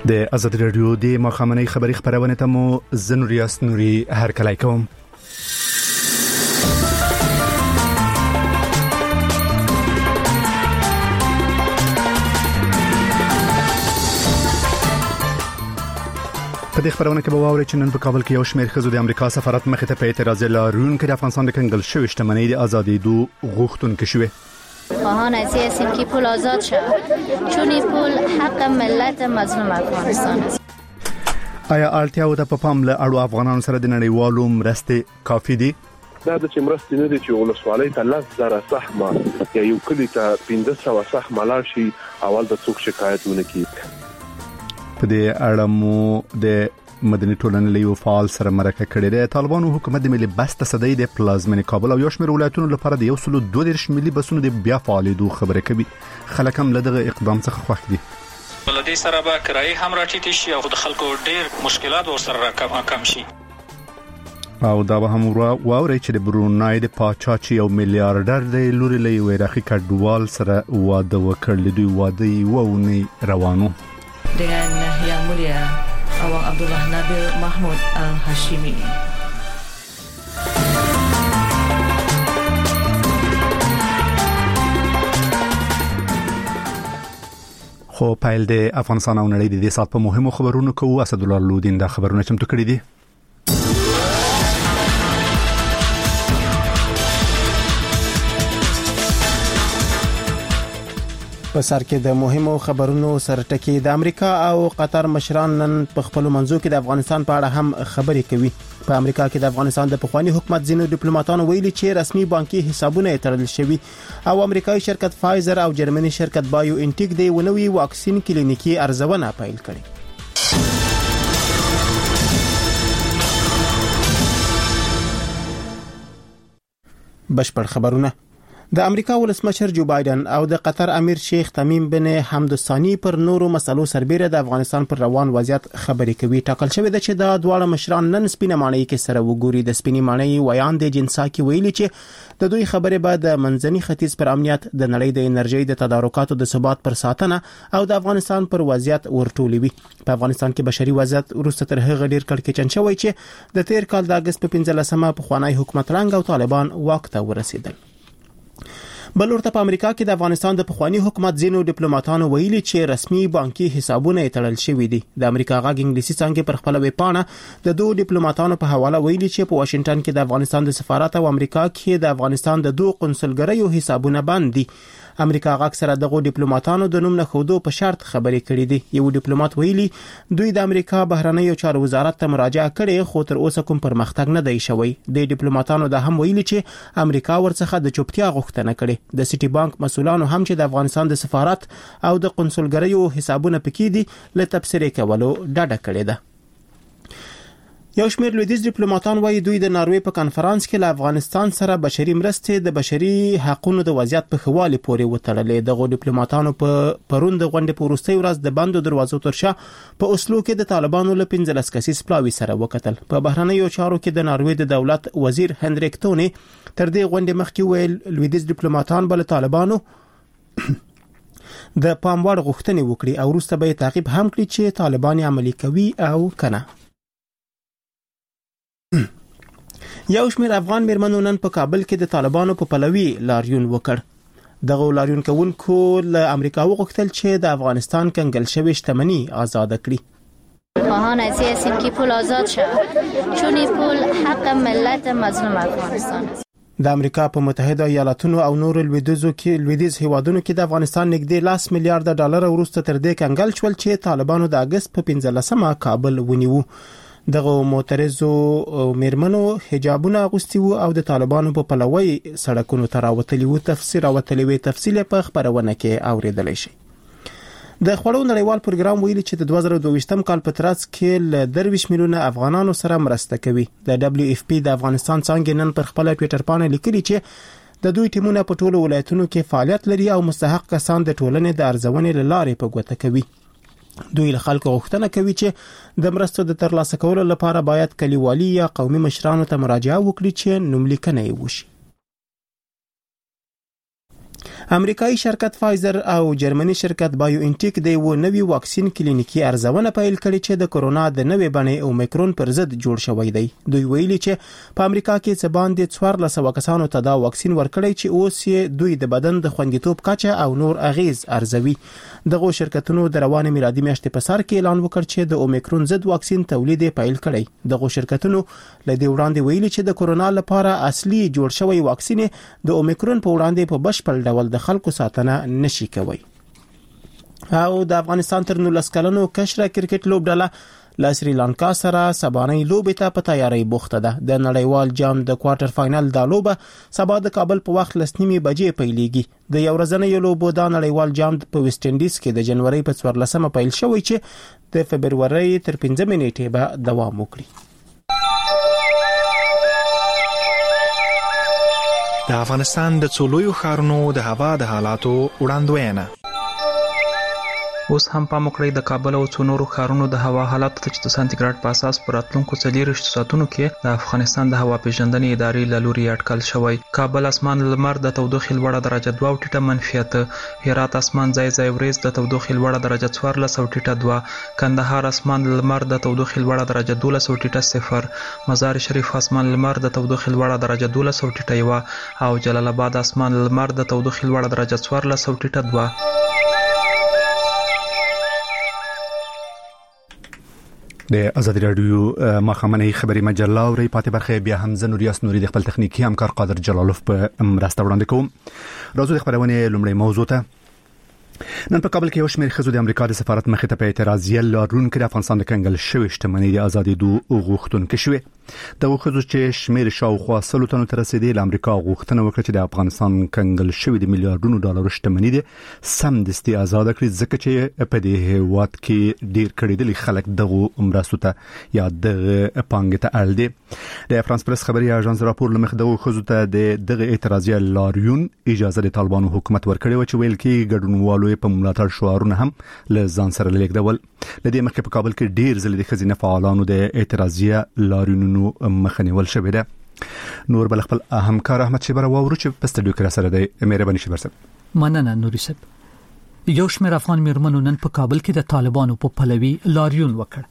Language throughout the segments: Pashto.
د آزادي رادیو د مخامنۍ خبری خبرونه ته مو زنوریاس نوري هر کله کوم. په دې خبرونه کې به واوري چې نن په کابل کې یو شمېر ښځو د امریکا سفارت مخې ته په اعتراض لارونکو د افغانستان د کنګل شوی شتمنۍ د آزادي دو غوښتونکو شوې. خواهان از این هستیم که پول آزاد شود چون این پول حق ملت مظلوم افغانستان است. آیا اړتیاو د پام له اړو افغانانو سره د نړیوالو مرستې کافي دي؟ دا د مرستې نه دي چې ولسوالۍ ته 10,000 سهمه یا یو کلی ته 1500 سهمه لاړ شي اول د څوک شکایت ونه کړي. په دې اړه مو د مدني ټولنې له یو فعال سره مرکه کړې ده. طالبانو حکومت د ملي بس تصدۍ د پلازمینې کابل او یو شمېر ولایتونو لپاره د 132 ملي بسونو د بیا فعالېدو خبره کوي. خلک هم له دغه اقدام څخه خوښ دي. ولدي سره به کرایي هم راټیټ شي او د خلکو ډېر مشکلات ورسره کم شي. او دا به هم واوري چې د برونای د پاچا چې یو میلیارډر د لوري له یو عراقي کډوال سره واده وکړ. دوی واده وونی روانو dengan Yang Mulia Awang Abdullah Nabil Mahmud Al-Hashimi. خو پایل د افغانستان او نړۍ د دې سات په مهمو خبرونو کوو. اسد الله لودین دا خبرونه چمتو کړی دي. په سر کې د مهمو خبرونو سرټکی د امریکا او قطر مشران نن په خپل منځو کې د افغانستان په اړه هم خبرې کوي. په امریکا کې د افغانستان د پخوانی حکومت ځینو ډیپلوماټانو ویلي چې رسمي بانکي حسابونه تړل شوي او امریکایي شرکت فایزر او جرمني شرکت بایو انټیک د ونوي واکسین کلینیکي ارزونه پیل کړي. بشپړ خبرونه. د امریکا ولسمشر جو بایدن او د قطر امیر شیخ تمیم بن حمد الثانی پر نورو مسلو سربېره د افغانستان پر روان وضعیت خبرې کوي. ټاکل شوی د چې دا دواړه مشران نن سپینه ماڼۍ کې سره وګوري. د سپینې ماڼۍ ویان د جنسا کې ویلي چې د دوی خبرې به د منځني ختیځ پر امنیت، د نړۍ د انرژي د تدارکاتو د ثبات پر ساتنه او د افغانستان پر وضعیت ورټولوي. په افغانستان کې بشري وضعیت وروسته تر هغه ډیر کړکېچن شوی چې د تیر کال د اگست په 15مه په خوانی حکومت رنګ او طالبان واک ته ورسېدل. بل ورته په امریکا کې د افغانستان د پخوانی حکومت ځینو ډیپلوماټانو ویلي چې رسمي بانکي حسابونه تړل شوي دي. د امریکا غاګ انګلیسي څنګه پر خپل ویب پاڼه د دوه ډیپلوماټانو په حواله ویلي چې په واشنگټن کې د افغانستان د سفارت او امریکا کې د افغانستان د دوه قونسلګریو حسابونه بند دي. امریکا غاګ سره دغه ډیپلوماټانو د نوم نه خودو په شرط خبرې کړې دي. یو ډیپلوماټ ویلي دوی د امریکا بهرنیو چارو وزارت ته مراجعه کړې خو تر اوسه کوم پرمختګ نه دی شوی. د ډیپلوماټانو د هم ویلي چې امریکا ورڅخه د چوپتیا غوښتنه کړې. د سټي بانک مسؤلانو هم چې د افغانستان د سفارت او د قونسلګریو حسابونه پکې دي له تبصرې کولو ډډه کړې ده. یو شمېر لویدیځ ډیپلوماټان وايي دوی د ناروې په کانفرنس کې له افغانستان سره بشري مرستې د بشري حقوقو د وضعیت په خوالي پورې وتړلې. دغه ډیپلوماټانو په پروند غونډې په وروستۍ ورځ د بندو دروازو ترشا په اوسلو کې د طالبانو له 15 کسیز پلاوي سره وکتل. په بهرنیو چارو کې د ناروې د دولت وزیر هنریک تونی تر دې غونډې مخکې ویل لویدیځ ډیپلوماټان بل طالبانو د پاموړ غوښتنې وکړي او وروسته به تعقیب هم کړي چې طالبان عملي کوي او کنه. یو شمېر افغان میرمنو نن په کابل کې د طالبانو په پلوي لاریون وکړ. دغه لاریون کوونکو له امریکا وغوښتل چې د افغانستان کنګل شوی شتمنۍ آزاد کړي. خواهان از این هستیم که پول آزاد شود چون این پول حق ملت مظلوم افغانستان است. د امریکا په متحده ایالاتونو او نور لویدیځ هیوادونو کې د افغانستان نږدې 10 میلیارډ ډالر وروسته تر دې کنګل شول چې طالبانو د اگست په 15مه کابل ونیو. دغه معترضو میرمنو حجابونه اغوستي وو او د طالبانو په پلوي سړکونو ته راوتلي وو. تفصیل په خبرونه کې اوریدل شي. د خړو نړیوال پروګرام ویلي چې د 2022م کال په ترڅ کې ل 23 میلیونه افغانانو سره مرسته کوي. د WFP د افغانستان څنګه نن پر خپل ټوئیټر باندې لیکلي چې د دوی ټیمونه په ټولو ولایتونو کې فعالیت لري او مستحق کسان د ټولنې د ارزونې لارې په ګوته کوي. دوی له خلکو غوښتنه کوي چې د مرستو د ترلاسه کولو لپاره باید کلیوالي یا قومي مشرانو ته مراجعه وکړي چې نوملیکنه یې وشي. امریکایي شرکت فایزر او جرمني شرکت بایو انټیک د یو نوي واکسین کلینیکي ارزونه پیل کړې چې د کورونا د نوې بڼې اومیکرون پر ضد جوړ شوی دی. دوی ویلي چې په امریکا کې څه باندې 1400 کسانو ته دا واکسین ورکړی چې اوس یې دوی د بدن د خوندیتوب کچه او نور اغیز ارزوي. دغه شرکتونو د روانه میلادي میاشتې په سر کې اعلان وکړ چې د اومیکرون ضد واکسین تولید پیل کړی. دغه شرکتونو لدې وړاندې ویلي چې د کورونا لپاره اصلي جوړ شوی واکسین د اومیکرون په وړاندې په بشپړ ډول د خلکو ساتنه نشي کوي. او د افغانستان تر 19 کلنو کشره کرکټ لوبډله له سریلانکا سره سبانۍ لوبې ته په تیاری بوخته ده. د نړیوال جام د کوارټر فائنل د لوبه سبا د کابل په وخت 9:30 بجې پیلېږي. د یو ورځنۍ لوبو د نړیوال جام په ویسټ انډیز کې د جنوري په 14مه پیل شوی چې د فبرवरी تر 15 نیټې به دوام وکړي. د افغانستان د څولویو ښارونو د هوا د حالاتو وړاندوینه. اوس هم پام وکړئ د کابل او څو نورو ښارونو د هوا حالات ته چې د سانتیګراډ په اساس پر راتلونکو 24 ساعتونو کې د افغانستان د هوا پیژندنې ادارې له لوري اټکل شوی. کابل اسمان لمر د تودوخې لوړه درجه 2 او ټیټه -8، هرات اسمان ځای ځای وریځ د تودوخې لوړه درجه 14 او ټیټه 2، کندهار اسمان لمر د تودوخې لوړه درجه 12 او ټیټه 0، مزار شریف اسمان لمر د تودوخې لوړه درجه 12 او ټیټه 1، او جلال آباد اسمان لمر د تودوخې لوړه درجه 14 او ټیټه 2. د ازادي رادیو مخامنۍ خبري مجله او ری پاتې برخه بیا هم زنوریاس نوري د خپل تخنیکی همکار قادر جلالوف په مرسته وړاندې کوم. راځو د خبرونه لومړی موضوع ته. نن په کابل کې یو شمېر ښځو د امریکا د سفارت مخې ته په اعتراضیه لارونکو د افغانستان د کنګل شوی شتمنۍ د ازادي دوه غوښتونکو شوې. د ښځو چې شمېر شاوخوا 100 تنو ته رسیدي له امریکا غوښتنه وکړه چې د افغانستان کنګل شوی د میلیارډونو ډالرو شتمنۍ د سم دستي آزاد کړي، ځکه چې په دې هیواد کې ډیر کړيدلي خلک دغه مرستو ته یا دغه پانګې ته اړ دي. د فرانس پریس خبري اژانس راپور لمخ دغه ښځو ته دغه اعتراضیه لاریون اجازه د طالبانو حکومت ورکړي و چې ویل کې ګډونوالو په ملاتړ شعارونه هم له ځان سره لیکدول. لدې مخکې په کابل کې ډیر ځله د ښځینه فعالانو د اعتراضیه لاریونونو مخنیول شوې ده. نور بل خپل همکار احمد شبر وورو چې په استډیو کې سره دی. مهرباني شبر صاحب. مننه نوري صاحب. یو شمېر افغان میرمنو نن په کابل کې د طالبانو په پلوي لاریون وکړ.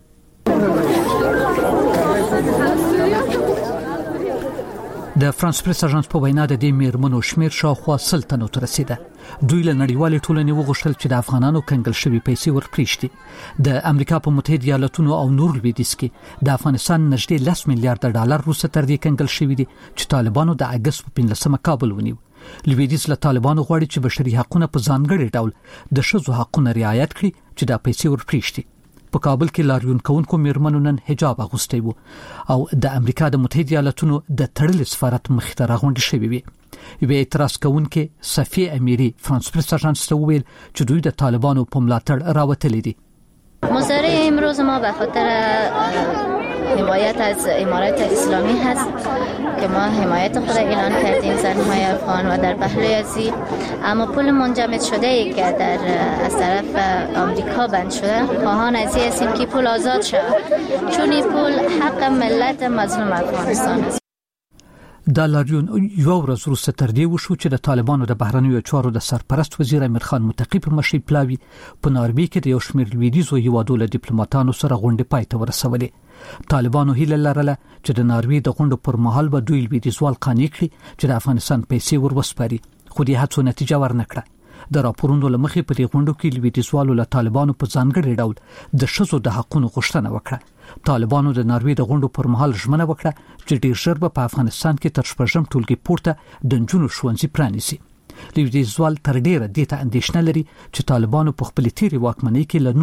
د فرانس پریس اژانس په وینا د دې میرمنو شمېر شاوخوا 100 تنو ته رسیده. دوی له نړیوالې ټولنې وغوښتل چې د افغانانو کنګل شوی پیسې ورپریږدي. د امریکا په متحده ایالاتونو او نور لویدیځ کې د افغانستان نږدې 10 میلیارډ ډالر وروسته تر دې کنګل شوی دي چې طالبانو د اگست په 15مه کابل ونیو. لویدیځ له طالبانو غواړي چې بشري حقوقونه په ځانګړي ډول د شذو حقوقونه رعایت کړي چې دا پیسې ورپریږدي. په کابل کې لاریون کوونکو میرمنو نن حجاب اغوستی وو او د امریکا د متحده ایالاتونو د تړلې سفارت مخې ته راغونډې شوې وي. یو اعتراض کوونکي صفی امیری فرانس پریس اژانس ته وویل چې دوی د طالبانو په ملاتړ راوتلي دي. مظاهره امروز ما به خاطر حمایت از امارات اسلامی هست که ما حمایت خود اعلان کردیم زنهای افغان و در پهلوی ازی، اما پول منجمد شده ای که از طرف آمریکا بند شده خواهان ازی هستیم که پول آزاد شود، چون این پول حق ملت مظلوم افغانستان است. دا لاریون یو ورځ وروسته تر دې وشو چې د طالبانو د بهرنیو چارو د سرپرست وزیر امیر خان متقی په مشرۍ پلاوي په ناربي کې د یو شمېر لویدیځو هیوادو له ډیپلوماټانو سره غونډې پای ته ورسولې. طالبانو هیله لرله چې د ناروې د غونډو پر مهال به دوی لویدیځوال قانع کړي چې د افغانستان پیسې وروسپاري، خو دې هڅو نتیجه ورنکړه. د راپورونو لمخې په دې غونډو کې لویدیځوالو له طالبانو په ځانګړي ډول د شذو د حقوقو غوښتنه وکړه. طالبانو د ناروې د غونډو پر مهال ژمنه وکړه چې ډیر ژر به په افغانستان کې تر شپږم ټولګي پورته د نجونو ښوونځي پرانیسي. لویدیځوال تر ډیره دې ته اندېښنه لري چې طالبانو په خپل تیری واکمنۍ کې له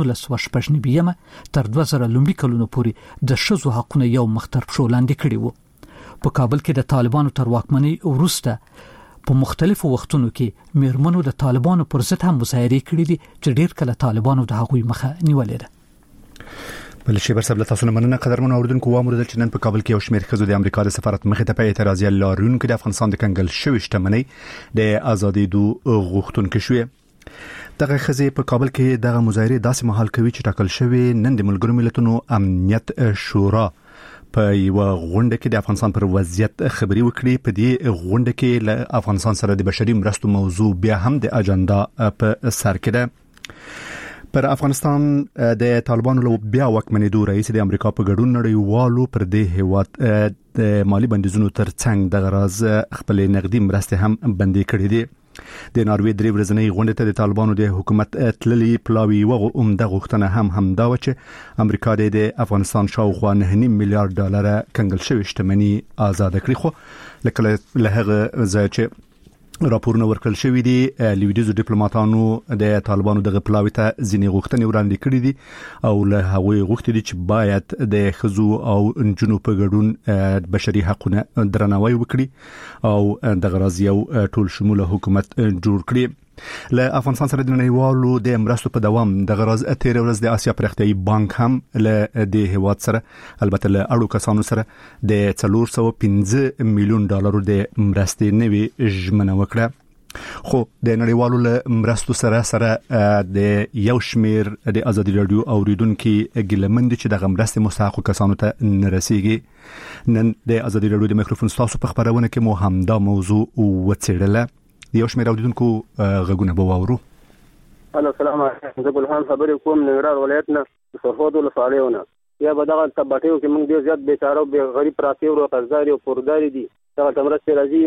1999 تر 2000 لومړي کلونو پورې د شذو حقوقو یو مختر پښو لاندې کړي وو. په کابل کې د طالبانو تر واکمنۍ وروسته په مختلفو وختونو کې میرمنو د طالبانو پر ضد هم مظاهرې کړې دي چې ډیر کله طالبانو د هغوی مخه نیولې ده. بل شي برسبله تاسو نه مننه قدرمن اوردونکو وامر د چنن په کابل کې یو شمېر ښځو د امریکا د سفارت مخې ته په اعتراضیه لارونکو د افغانستان د کنګل شوی شتمنۍ د ازادي دوه غوښتونکو شوې. دغه ښځې په کابل کې دغه مظاهره داسې مهال کوي چې ټاکل شوی نن د ملګرو ملتونو امنیت شورا په یو غونډه کې د افغانستان پر وضعیت خبري وکړي. په دې غونډه کې له افغانستان سره د بشري مرستو موضوع بیا هم د اجنډا په سر کې ده. پر افغانستان د طالبانو له بیا وکمنېدو رئیس د امریکا په ګډون نړیوالو پر دې هیواد د مالی بندیزونو ترڅنګ د غراز خپل نقدي مرستې هم بندي کړې دي. د ناروې درې ورځنۍ غونډې ته د طالبانو د حکومت تللي پلاوی عمده غوښتنه هم دا و چې امریکا د افغانستان شاوخوا 9.5 میلیارډ ډالر کنګل شوی شتمنۍ آزاد کړي. خو لکه له هغه ځای چې راپورونه ورکړل شوې دي لیویدیزو ډیپلوماټانو د طالبانو د پلاوی ته ځینې غوښتنې وړاندې کړې دي او له هغوی غوښتي دي چې باید د خزو او انجونو په ګډون بشري حقوقونه درناوی وکړي او د غراز یو ټول شموله حکومت جوړ کړي. له افغانستان سره د نړیوالو د مرستو په دوام د غراز تیر ورځ د آسیا پرختیايي بانک هم له د هیواد سره البته له اړو کسانو سره د 415 میلیون ډالر د مرستې نوي ژمنه وکړه. خو د نړیوالو له مرستو سره د یو شمیر د ازادي رادیو اوریدونکو ګلمند چې د مرستې مستحق کسانو ته نرسيږي. نن د ازادي رادیو د میکروفون تاسو په خبرونه کې مو هم دا موضوع وڅېړله. یو شمیر اوریدونکو غږونه به واورو. السلام علیکم. زه ګلهان خبرې کوم ننګرهار ولایت نه سرحد ولسوالیونه. یا به دغه تباټیو کې موږ ډیر زیات بیچاره او غریب پراته ورو قرضداري او پورداري دي. دغه تمرسته راځي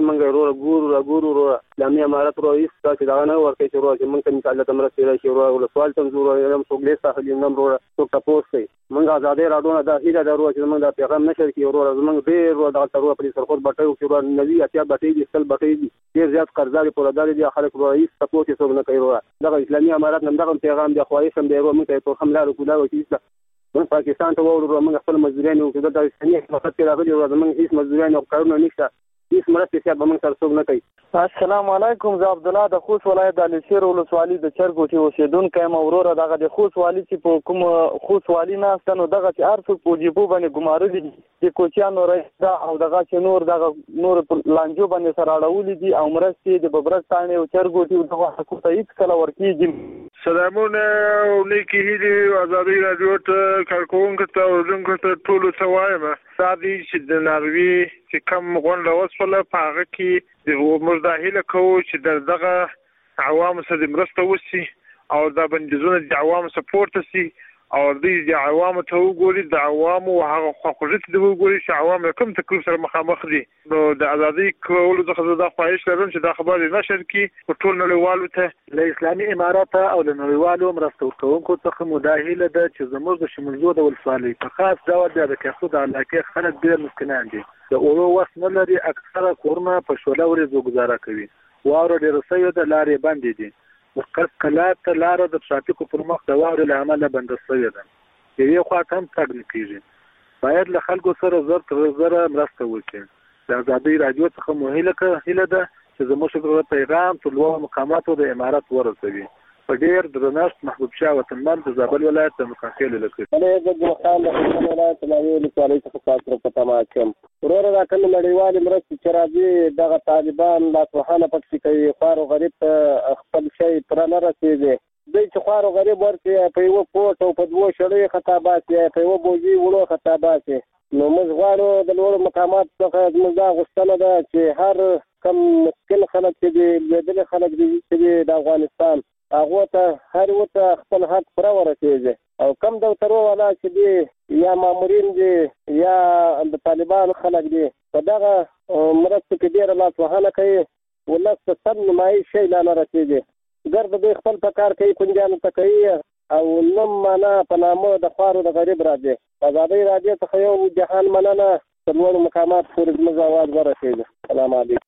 موږ ګورو لامي امارات رئیس چې دا نه ورکه چې ورو چې موږ ته مثال تمرسته راشي ورو ولسوال تم زورو یم څوګلې ساحل نم ورو څوک تاسو کوي موږ آزادې راډونه د هیله درو چې موږ د پیغام نشر کې ورو موږ ډیر ورو دغه ترو په سرحد باټیو کې ورو نوي اتیا باټي دي سل باټي دي ډیر زیات قرضداري پورداري دي خلک رئیس تاسو چې څوک نه کوي. دغه اسلامي امارات نن دغه پیغام د خواهش هم دی ورو موږ ته حمله وکړه او چې من پاکستان ته ورو موږ خپل مزدوران او د اسلامي حکومت کې راغلي او موږ هیڅ مزدوران او کارونه نشته هیڅ مرسته چې به موږ سره څوک نه کوي. السلام علیکم. زه عبد الله د خوست ولایت د علشیر ولسوالي د چرګوټي اوسیدونکو یم. وروره دغه د خوست والی چې په کوم خوست والی نه ستنو دغه چې ارڅ په جيبو باندې ګمارلي دي کوچیانو رئیس او دغه چې نور لانجو باندې سره اړولې دي او مرستې د ببرستان او چرګوټي دغه حکومت هیڅ کله ورکیږي. سلامونه نیکی هیلي ازادي رادیو ته کارکونکو ته ورونکو ته ټول څه وایم. سادي چې د ناروې چې کم غونډه وسوله په هغه کې د مزداهله کوو چې دغه عوامو سره مرسته وشي او د بندیزونو د عوامو سپورت شي او د عوامو ته وګوري د عوامو هغه خواخوږي ته وګوري چې عوام کوم تکلیف سره مخامخ دي. نو د ازادي کولو څخه د خواهش لرم چې دا خبر نشر کی په ټول نړیوالو ته له اسلامي امارات او له نړیوالو مرستو کوونکو څخه مداهله ده چې زموږ د شمولزو د ولسوالۍ په خاص ډول د کښو د علاقې خلک ډېر مسکینان دي. د اورو وخت نه لري اکثره کورونه په شوله ورځو گزاره کوي. واوره ډېر سوي د لارې باندې دي. وقت کلات لاره د ترافیکو پر مخ د واورې له امله بنده شوې ده. یوې خواته هم تګ نه کېږي. باید له خلکو سره زر مرسته وکړي. د ازادۍ رادیو څخه مو هیله ده چې زموږ پیغام ټول مقاماتو د امارات ورسوي. په ډېر درنښت محبوب شاه وطنمن د زابل ولایت د مکاخیل لکه زه د خان د ولایت د ولسوالۍ څخه تاسو په تماس کوم. ورور دا کله نړیوال مرستې چې راځي دغه طالبان لا سبحانه پکې کوي خوار او غریب ته خپل شي پر نه رسیږي. دوی چې خوار او غریب ورته په یو پورت او په دوه شړې خطابات په یو بوجي وړو خطابات. نو موږ غواړو د لوړ مقامات څخه موږ دا غوښتنه ده چې هر کم مسکین خلک چې بدل خلک دي چې د افغانستان هغه ته هر وته خپل حق پر ورسېږي او کم د ترو والا چې دي یا مامورین دي یا د طالبان خلک دي په دغه مرسته کې ډیر لا سبحانه کوي ولست سم نمایي شي لا نه رسېږي. ګرد به خپل پکار کوي پنځانو ته کوي او نم معنا په نامه د خوارو د غریب راځي. ازادي راځي ته یو جهان مننه څلور مقامات پورې موږ आवाज ورسېږي. سلام علیکم.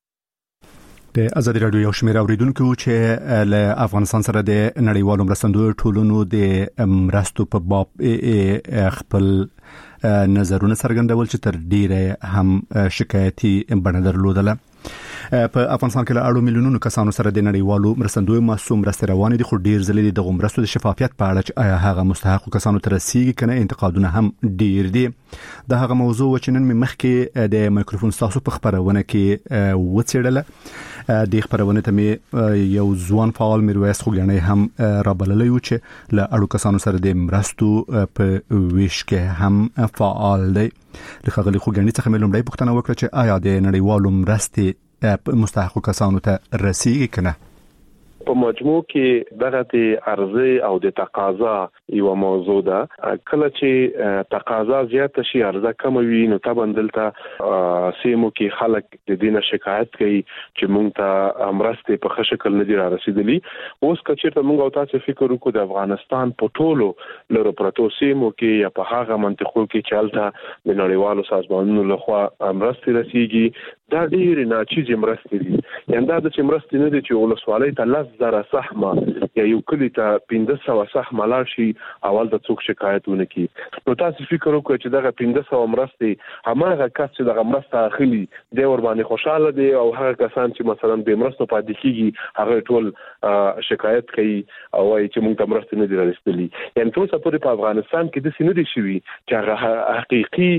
د ازادي رادیو یو شمېر اوریدونکو چې له افغانستان سره د نړیوالو مرستندویو ټولنو د مرستو په باب خپل نظرونه څرګندول چې تر ډیره هم شکایتي بڼه درلودله. په افغانستان کې له اړو میلیونونو کسانو سره د نړیوالو مرستندویو محسوم مرستې روانې دي. خو ډیر ځلې د مرستو د شفافیت په اړه چې آیا هغه مستحق کسانو ته رسیږي کنه انتقادونه هم ډیر دي. د هغه موضوع چې نن مخکې د میکروفون تاسو په خبرونه کې وڅېړله د خبرونه ته یو ځوان فعال میرویس خوګنۍ هم رابللی و چې له اړو کسانو سره د مرستو په ویش کې هم فعال دی. له خغلی خوګنۍ څخه مې لومړی پوښتنه وکړه چې آیا د نړیوالو مرستې مستحقو کسانو ته رسیږي کنه. په مجموع کې دغه د عرضه او د تقاضا یو موضوع ده. کله چې تقاضا زیاته شي عرضه کم وي نو طبعا دلته سیمو کې خلک د دینه شکایت کوي چې مونږ ته مرستې په ښه شکل نه دي را رسیدلي. اوس که چېرته مونږ او تاسو فکر وکړو د افغانستان په ټولو لرو پرتو سیمو کې یا په هغه منطقو کې چې هلته د نړیوالو سازمانونو لخوا مرستې رسیږي دا ډېرې ناچیزې مرستې دي. یعنې دا د چې مرستې نه دي چې ولسوالۍ ته 10,000 سهمه یا یو کلی ته 1500 سهمه لاړ شي اول د څوک شکایت ونه کړي. نو تاسو فکر وکړئ چې دغه 1500 مرستې هماغه کس چې دغه مرسته اخلي دی ور باندې خوشاله دي او هغه کسان چې مثلا به مرسته پاتې کیږي هغه ټول شکایت کوي او وايي چې موږ ته مرسته نه دي رسیدلې. یعنې تاسو په افغانستان کې د سینې دي شوی چې هغه حقيقي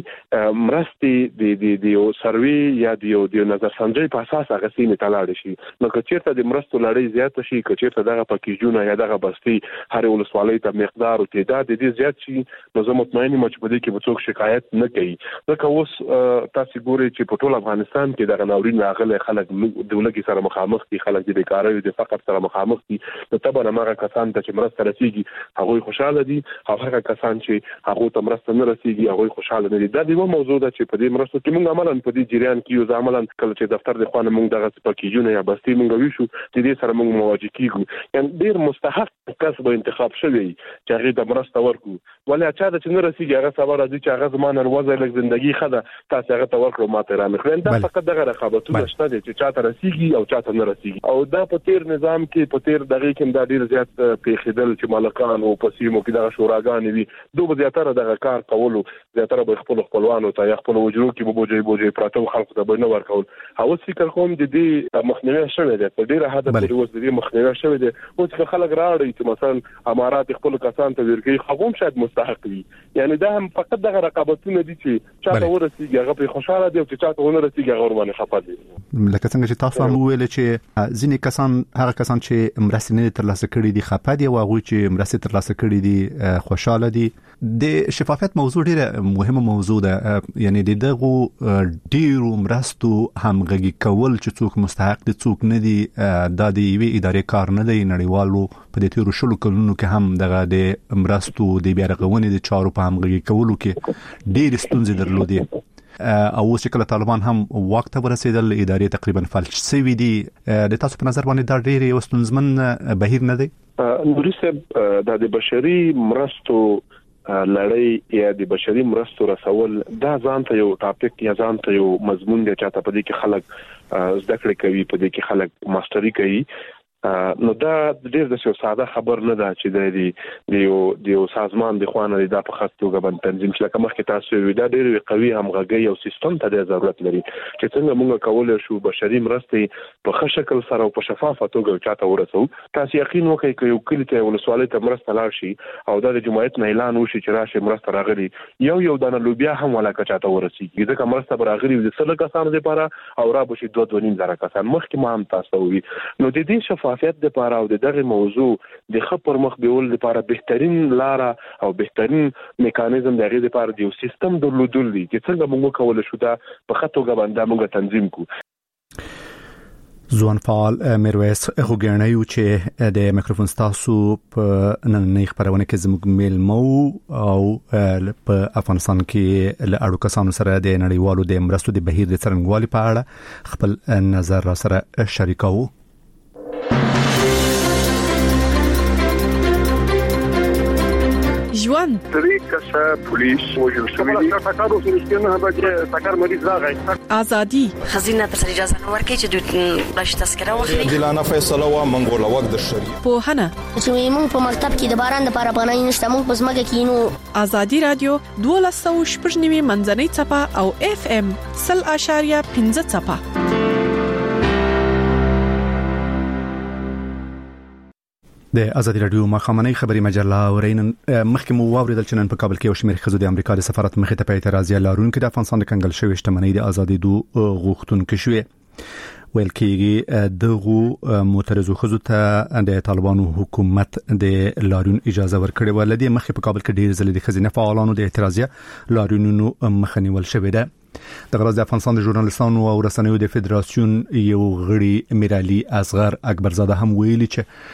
مرستې د یو سروي یا د نظر سنجي په اساس هغه سینې تلاړ شي. نو که چیرته د مرستو لړۍ زیات شي که چیرته دغه پکیجونه یا دغه بستي هر ولسوالۍ ته مقدار او تعداد دې زیات شي نو زه مطمئن یم چې په دې کې به څوک شکایت نه کوي. ځکه اوس تاسو ګورئ چې په ټول افغانستان کې دغه ناورین راغلي خلک د ولګي سره مخامخ دي، خلک د بیکارۍ او د فقر سره مخامخ دي. نو طبعا هغه کسان ته چې مرسته رسیږي هغه خوشاله دي او هغه کسان چې هغه ته مرسته نه رسیږي هغه خوشاله نه دي. دا یو موضوع ده چې په دې مرسته کې موږ عملاً په دې جریان کې یو عملاً کله چې دفتر د خوانه موږ دغه پکیجونه یا بستي موږ ویشو د دې سره موږ مواجه کیږو. یعنی ډیر مستحق کس به انتخاب شوی چې هغه د مرسته ورکو ولی اچھا د چې نه رسیږي هغه سبا راځي چې هغه زمانه وروزه لږ ژوندۍ خده تاسو هغه ته ورکړو ماته را مخلین. دا فقط دغه رقابتونه شته چې چاته رسیږي او چاته نه رسیږي او دا په تیر نظام کې په تیر دغه کې دا ډیر زیات پیښیدل چې مالکان او پسیمو کې دغه شوراګان وي دوه زیاتره دغه کار کولو زیاتره به خپلوانو ته یا خپل وجرو کې بوجي پراته خلکو ته به نه ورکول. او فکر کوم د دې مخنیوي شوی دی په ډیره حد پورې اوس د دې مخنیوي شوی دی. اوس چې خلک راړي چې مثلا امارات خپل کسان ته ورګي خو شاید مستحق وي. یعنی دا هم فقط دغه رقابتونه دي چې چاته ورسیږي هغه په خوشاله دي او چې چاته ونه رسیږي هغه ور باندې خپه دي. لکه څنګه چې تاسو هم ویل چې ځینې کسان هغه کسان چې مرستې نه ترلاسه کړي دي خپه دي او هغه چې مرستې ترلاسه کړي دي خوشاله دي. د شفافیت موضوع ډیره مهمه موضوع ده. یعنی دغه ډیرو مرستو همغږي کول چې څوک مستحق دي څوک نه دي د دې ادارې کار نه دی. نړیوالو په دې تیرو شلو کلونو کې هم دغه د مرستو د بیارغونې د چارو په همغږي کولو کې ډېر ستونزې درلودې او اوس چې کله طالبان هم واک ته ورسېدل ادارې تقریبا فلج شوې دي. د تاسو په نظر باندې دا ډېر یو ستونزمن بهیر نه دی؟ نوري صاحب د بشري مرستو لړۍ یا د بشري مرستو رسول دا ځان ته یو ټاپک یا ځان ته یو مضمون دی چې په دې کې خلک زده کړې کوي په دې کې خلک ماستري کوي. نو دا ډېر د ساده خبر نه ده چې د یو سازمان د خوانه د په خاص توګه باندې تنظیم شي. لکه مخکې تاسو ویل دا ډېر قوي همغږي او سیستم ته د ضرورت لري چې څنګه موږ کولای شو بشري مرستې په ښه شکل سره او په شفافه توګه چاته ورسو. تاسو یقین وکړئ چې یو کلی ته ولسوالۍ ته مرسته لاړ شي او د جمعیت نه اعلان وشي چې راشه مرسته راغلي یو دانه لوبیا هم ولا چاته ورسیږي ځکه مرسته راغلي د سل کسانو لپاره او را بشي 2.5 کسان مخکې ما هم تاسو وی. نو د دې شفافیت د لپاره او دغه موضوع د خبر مخ بیول لپاره بهترین لار او بهترین میکانیزم دغه لپاره د سیستم درلودل دي چې څنګه موږ کولای شو دا په خطوګه باندې موږ تنظیم کو. ځوان فعال میرویس خوګنۍ چې د میکروفون تاسو په نن خبرونه کې زموږ میلمو او په افغانستان کې له اړو کسانو سره د نړیوالو د مرستو د بهیر د څرنګوالي په اړه خپل نظر را سره شریکاو. ژوند طریقه پولیس وجل شوی دی تاکارو سرشتنه به تاکار مریض راغی ازادي خزینه پر اجازه نه ورکړي چې دوی بلش تذکره واخلي. دلانه فیصله وا منګول وخت د شریعت په هنه چې موږ په مکتب کې د باران د لپاره پناه نشته موږ په سمګه کې نو ازادي رادیو 12.9 منځنۍ چپه او اف ام 0.15 چپه. د ازادي رادیو مخامنۍ خبري مجله ورین مخکې مو واوریدل چې نن په کابل کې یو شمېر خزو د امریکا د سفارت مخې ته په اعتراض لارونکو د افغانستان د کنګل شوی شتمنۍ د ازادي دو غوښتونکو شوې ویل کېږي دغه معترضو ښځو ته د طالبانو حکومت د لاریون اجازه ورکړې و. لدې مخکې په کابل کې ډېر ځله د ښځینه فعالانو د اعتراضیه لاریونونو مخه نیول شوې ده. د غرض د افغانستان د ژورنالستانو او رسنیو د فدراسیون یو غړي میرعلي اصغر اکبرزاده هم ویلي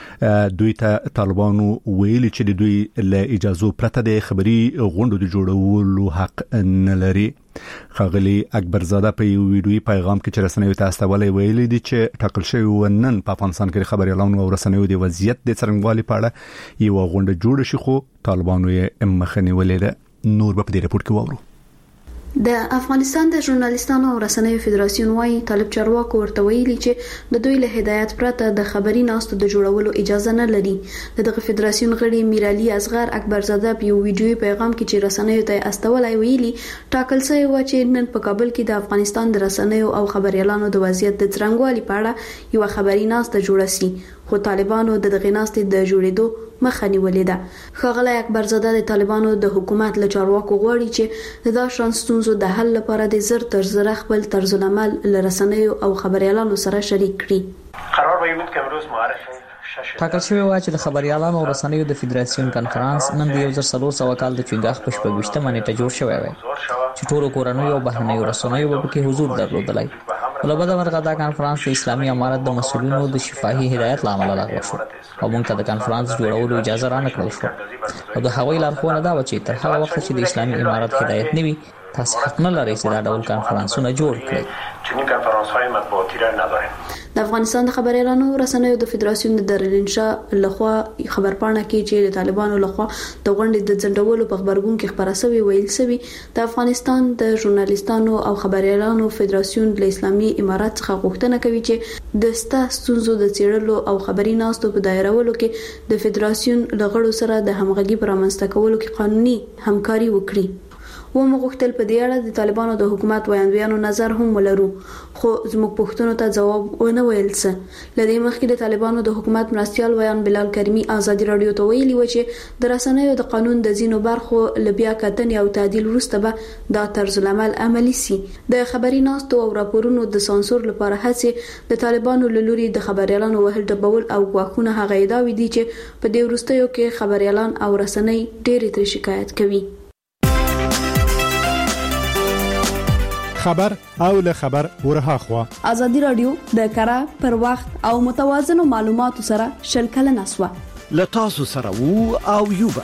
چې دوی ته طالبانو ویلي چې د دوی له اجازه پرته د خبري غونډو د جوړولو حق نه لري. خاغلی اکبرزاده په یو ویډیوي پیغام کې چې رسنیو ته استولې ویلي دي چې ټاکل شوی ونن په افغانستان کې خبريالانو او رسنیو د وضعیت د څرنګوالي په اړه یو غونډه جوړه شي، خو طالبانو یې مخه نیولې ده. نور په دې رپورت کې وورو. د افغانستان د ژورنالستانو او رسنیو فدراسیون وايي طالب چارواکو ورته ویلي چې د دوی له هدایت پرته د خبري ناستو د جوړولو اجازه نه لري. دغه فدراسیون غړي میرعلي اصغر اکبرزاده په یو ویډیوي پیغام کې چې رسنیو ته استولای ویلي ټاکل شوی و چې نن په کابل کې د افغانستان د رسنیو او خبريالانو د وضعیت د څرنګوالي په اړه یو خبري ناسته جوړه شي، خو طالبانو د دغه ناستې د جوړېدو مخه نیولې ده. ښاغلی اکبرزاده د طالبانو د حکومت له چارواکو غواړي چې د دا شان ستونزو د حل لپاره د زر تر زر خپل طرز العمل له رسنیو او خبريالانو سره شریک کړي. قرار به بود که امروز معرفی ټاکل شوی و چې د خبريالانو او رسنیو د فدراسیون کانفرنس نن د 1400 کال د چنګاخ په 28 نیټه جوړ شوی و چې ټولو کورنیو او بهرنیو رسنیو په کې حضور درلودلای. ولبد مرغه دا کانفرنس د اسلامي امارت د مسؤلینو د شفاهي هدایت لامل لغوه شو او موږ ته د کانفرنس جوړولو اجازه را نکړل شو او د هوایي لارښوونه دا و چې تر هغه وخت چې د اسلامي امارت هدایت نوي تاسو حق نه لرئ چې دا ډول کانفرنسونه جوړ کړئ. چنین کانفرنس‌های مطبوعاتی را نداریم. د افغانستان د خبريالانو رسنیو د فدراسیون د درلنشا لخوا خبرپاڼه کې چې د طالبانو لخوا د غونډې د ځنډولو په خبرګون کې خبره شوی ویل شوی د افغانستان د ژورنالستانو او خبريالانو فدراسیون د اسلامي امارات څخه غوښتنه کوي چې د ستاسو د چیرلو او خبري ناستو په دایرولو کې د فدراسیون لغړو سره د همغږي پر منځته کولو کې قانوني همکاري وکړي. و مغوښتل په دې اړه د طالبانو د حکومت وړاندوینو نظر هم ولرو، خو زموږ پوښتنو ته ځواب ونه ویل څه. لدې مخکې د طالبانو د حکومت مرستيال ویان بلال کریمی ازادي رادیو ته ویلي و چې د رسنیو د قانون د زینو برخو لبیا کتنې او تعدیل وروسته به دا طرز العمل عملی سي. د خبري ناستو او راپورونو د سانسور لپاره هڅه د طالبانو لوري د خبريالانو وهل ډبول او غواخونه هغه ادعا دي چې په دې وروستیو کې خبريالان او رسنۍ ډېر تر شکایت کوي. خبر او له خبر ورها خوا ازادي رادیو د کره پر وخت او متوازن معلوماتو سره شلکل نسوه ل تاسو سره وو او یوبا.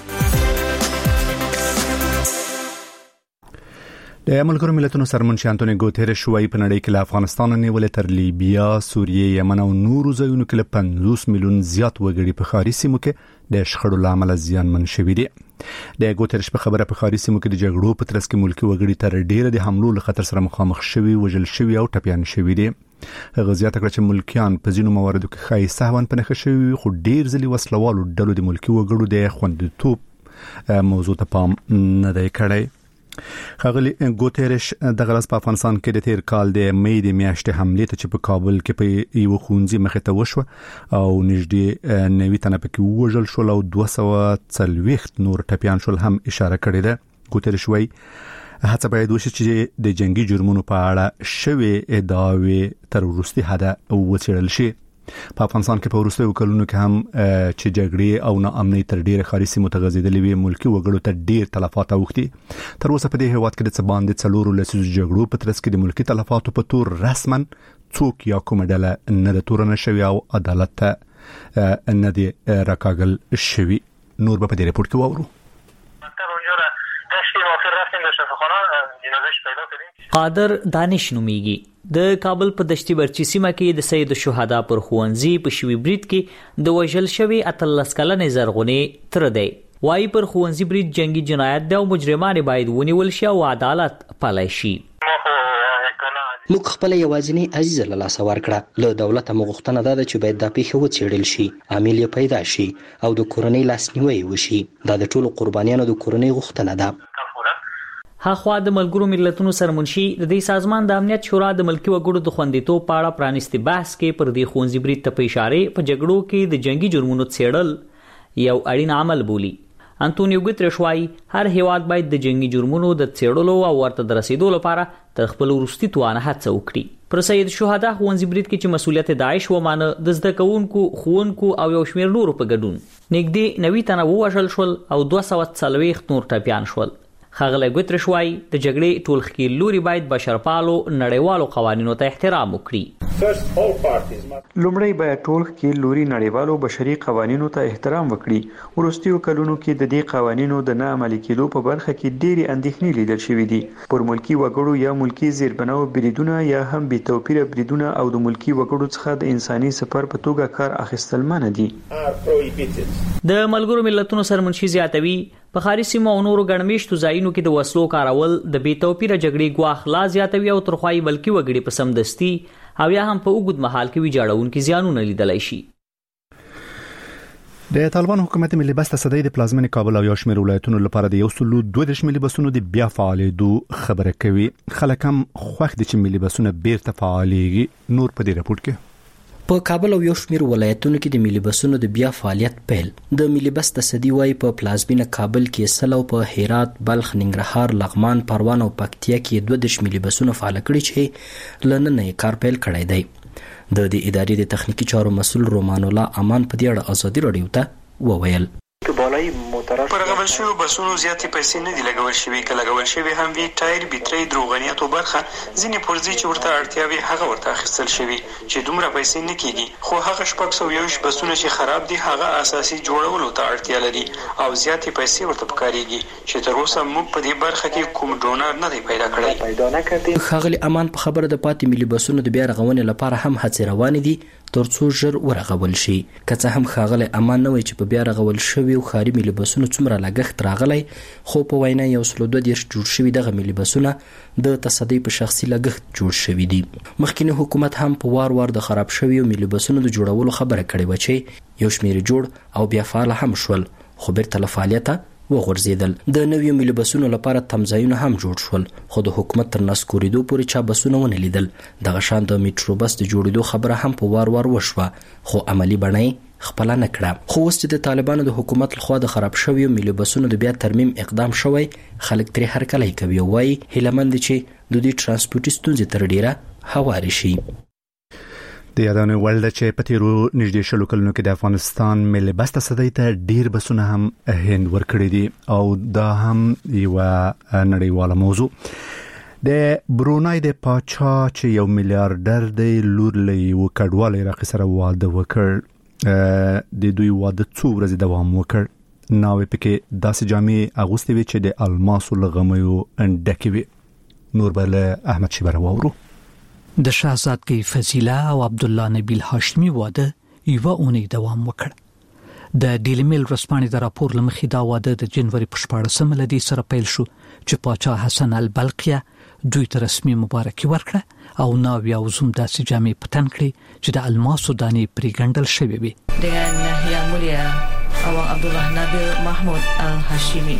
د ملګرو ملتونو سرمنشي انټونی ګوتيريش وايي په نړۍ کې له افغانستان نیولې تر لیبیا، سوریه، یمن او نورو ځایونو کې له 50 میلیون زیات وګړي په خاري سیمو کې د شخړو لامل زیانمن شوي دي. د ګوتيريش په خبره په خاري سیمو کې د جګړو په ترڅ کې ملکی وګړي تر ډیره د حملو له خطر سره مخامخ شوي، وژل شوي او ټپيان شوي دي. هغه زیاته کړه چې ملکیان په ځینو مواردو کې خای سهوان په نخښه شوي، خو ډیر ځلې وسلوالو ډلو د ملکی وګړو د خوندیتوب موضوع ته پام نه دی کړی. خاغلی ګوتيريش د غرض په افغانستان کې د تیر کال د مې د میاشتې حمله ته چې په کابل کې په یو خونځي مخه ته وشو او نږدې 90 تنه پکې وژل شول او 240 نور ټپيان شول هم اشاره کړې ده. ګوتيريش وايي هڅه باید وشي چې د جنگي جرمونو په اړه شوی ادعاوې تر وروستي حده وڅېړل شي. په افغانستان کې په وروستیو کلونو کې هم چې جګړې او ناامنۍ تر ډیره خاري سیمو ته غځېدلې وي، ملکی وګړو ته ډیر تلفات اوښتي. تر اوسه په دې هیواد کې د څه باندې 4 لسیزو جګړو په ترڅ کې د ملکی تلفاتو په تور رسمن څوک یا کومه ډله نه د تور نه شوی او عدالت ته نه دی راکاږل شوی. نور په دې رپورت کې وورو. قادر دانش نومیږي. د کابل په دشتي برچی سیمه کې د سید الشهدا پر خوانزي په شوی برید کې د وژل شوی 18 کلنې زرغونې تر دی. وايي پر خوانزي برید جنگي جنایت دی او مجرمان باید ونیول شي او عدالت پلی شي. موږ خپل یوازینی عزیز له لاسه ورکړه. له دولت مغوښتنه ده چې باید د پیښو وڅېړل شي، عامل یې پیدا شي او د کورنۍ لاسنیوي وشي. دا د ټولو قربانیانو د کورنۍ غوښتنه ده. هاخوا د ملګرو ملتونو سرمنشي د دې سازمان د امنیت شورا د ملکی وګړو د خوندیتوب په اړه پرانیستي بحث کې پر دې خونځي برید ته په اشاره په جګړو کې د جنگي جرمونو څېړل یو اړین عمل بولی. انټونیو ګوتيريش وايي هر هیواد باید د جنگي جرمونو د څېړلو او ورته د رسیدو لپاره تر خپل وروستي توانه هڅه وکړي. پر سید شهدا ښوونځي برید کې چې مسولیت داعش ومانه د زده کوونکو ښوونکو او یو شمېر نورو په ګډون نږدې 90 تنه ووژل شول او 240 نور ټپیان شول. ښاغلی ګوتریش وایي د جګړې ټول ښکیل لوري باید بشرپالو نړیوالو قوانینو ته احترام وکړي. لومړی باید ټول ښکیل لوري نړیوالو بشري قوانینو ته احترام وکړي. وروستیو کلونو کې د دې قوانینو د نه عملي کېدو په برخه کې ډېرې اندېښنې لیدل شوې دي. پر ملکي وګړو یا ملکي زیربناو بریدونه یا هم بې توپیره بریدونه او د ملکي وګړو څخه د انساني سفر په توګه کار اخیستل منع دي. د ملګرو ملتونو سرمنشي زیاتوي په ښاري سیمو او نورو ګڼمېشتو ځایونو کې د وسلو کارول د بې توپیره جګړې ګواښ لا زیاتوي او ترخوایي ملکي وګړي په سمدستي او یا هم په اوږد مهال کې ویجاړونکي زیانونه لیدلی شي. د طالبان حکومت ملي بس تصدی د پلازمینې کابل او یو شمېر ولایتونو لپاره د 132 ملي بسونو د بیا فعالېدو خبره کوي. خلک هم خوښ دي چې ملي بسونه بیرته فعالېږي. نور په دې راپورټ کې په کابل او یو شمېر ولایتونو کې د ملي بسونو د بیا فعالیت پیل. د ملي بس تصدی وایي په پلازمینه کابل کې سلو په هرات، بلخ، ننګرهار، لغمان، پروان او پکتیا کې 22 ملي بسونه فعال کړي چې لننه کار پیل کړی دی. د دې ادارې د تخنیکی چارو مسول رومان الله امان په دې اړه ازادي رادیو ته وویل. بالای موترش پر غول شوی بسونو زیاتې پیسې نه دي لګول شوی، کله لګول شوی هم وی ټایر، بیټری، دروغنیات او برخه ځینې پرځي چې ورته اړتیا وي هغه ورته اخیستل شوی چې دومره پیسې نه کیږي. خو هغه شپږ سو یو بسونه چې خراب دي هغه اساسي جوړولو ته اړتیا لري او زیاتې پیسې ورته پکاريږي چې تر اوسه موږ په دې برخه کې کوم ډونر نه دی پیدا کړی. خاغلی امان په خبره د پاتې ملي بسونو د بیا رغونې لپاره هم هڅې روانې دي ترڅو ژر ورغول شي. که څه هم خاغلی امان نه وایي چې په بیا رغول شوي ښاري ملي بسونو څومره لګښت راغلی، خو په وینا 132 جوړ شوي دغه ملي بسونه د تصدی په شخصي لګښت جوړ شوي دي. مخکینی حکومت هم په وار وار د خراب شویو ملي بسونو د جوړولو خبره کړې و چې یو شمېر جوړ او بیا فعال هم شول، خو بیرته له فعالیته وغورځیدل. د نویو ملي بسونو لپاره تمځایونه هم جوړ شول، خو د حکومت تر نسکورېدو پورې چا بسونه ونه لیدل. دغه شان د میټرو بس د جوړېدو خبره هم په وار وار وشوه، خو عملی بڼه خپل نه کړه. خو اوس چې د طالبانو د حکومت لخوا د خراب شویو ملي بسونو د بیا ترمیم اقدام شوی، خلک ترې هرکلی کوي او وایي هیلهمند چې د دې ترانسپورټي ستونزې تر ډیره هوارې شي. د یادونه ولده چې په تیرو نږدې شلو کلونو کې د افغانستان ملي بس تصدی ته ډیر بسونه هم هند ورکړي دي او دا هم یو نړیواله موضوع. د برونای د پاچا چې یو میلیارډر دی لور له یو کډوال عراقي سره واده وکړ. د دوی واده څو ورځې دوام وکړ. ناوې پکې داسې جامې اغوستې وي چې د الماسو لغمیو ډکې وي. نور بل احمد شیبر وورو. د شاهزادګۍ فضیله او عبد الله نبیل هاشمی واده یو اونۍ دوام وکړ. د ډیلی میل ورځپاڼې د راپور لمخې دا واده د جنوري په 14 لدی سره پیل شو چې پاچا حسن البلقیه دوی ته رسمي مبارکي ورکړه او ناوې او زوم داسې جامې په تن کړې چې د الماسو دانې پرې ګنډل شوې وي. dengan Yang Mulia Awang Abdullah Nabil Mahmud Al-Hashimi.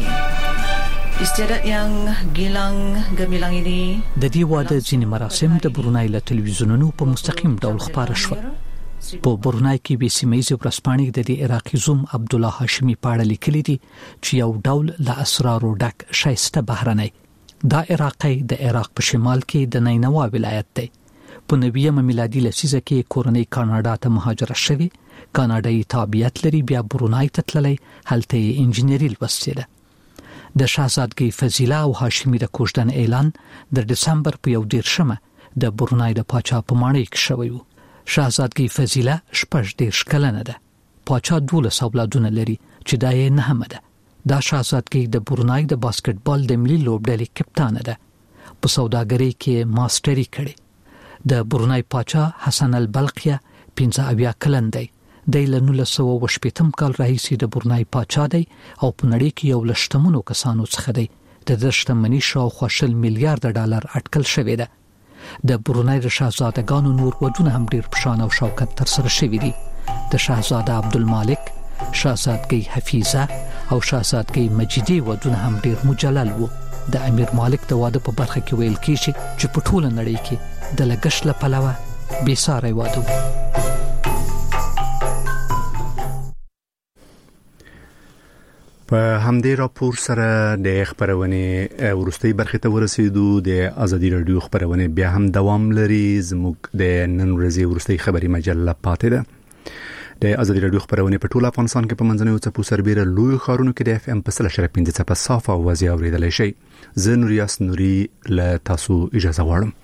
استعداد yang gilang gemilang ini د دې واده ځینې مراسم د برونای له تلویزیونونو په مستقیم ډول خبره شو. په برونای کې به سیمایي ورځپاڼې د دې عراقي زوم عبد الله هاشمی په اړه لیکلي دي چې یو ډول له اسرارو ډک شایسته بهرنۍ. دا عراقي د عراق په شمال کې د نینوا ولایت دی. په 90 میلادي لسیزه کې کورنۍ کاناډا ته مهاجرت شوه. کاناډایي تابعیت لري، بیا برونای ته تللی، هلته انجینری لوستې ده. د شاهزادګۍ فضیله او هاشمی د کوژدن اعلان د دسمبر په 11 د برونای د پاچا په ماڼۍ کې شوی و. شاهزادګۍ فضیله 14 کلنه ده. پاچا 12 اولادونه لري چې دا یې نهمه ده. دا شاهزادګۍ د برونای د باسکټبال د ملي لوبډلې کپتان ده. په سوداګرۍ کې ماستری کړي. د برونای پاچا حسن البلقیه 15 کلن دی. د 1918 کال راهیسې د برونای پاچا دی او په نړۍ کې یو لشتمنو کسانو څخه دی. د شتمنۍ شاوخوا $1 میلیارډ اټکل شوی ده. د برونای د شاهزادګانو نور ودونه هم ډیر په شان او شوکت تر سره شوی دي. د شاهزاده عبدالمالک، شاهزادګۍ حفیظه او شاهزادګۍ مجیدی ودونه هم ډیر مجلل وو. د امیر مالک د واده په برخه کې ویل کیږي چې په ټوله نړۍ کې د لګښت له پلوه بې ساری واده و. په همدې راپور سره د خبرونه ورستي برخه ته ورسېدو. د ازادي رادیو خبرونه بیا هم دوام لري. زموږ د نن ورځې ورستي خبري مجله پاتې ده. د ازادي رادیو خبرونه په ټول افغانستان کې په منځنوي څپو سربېره لوی ښارونو کې د اف ام په 100.5 څپه صافه او وضعي اوریدلای شي. زه نوریاس نوري له تاسو اجازه غواړم.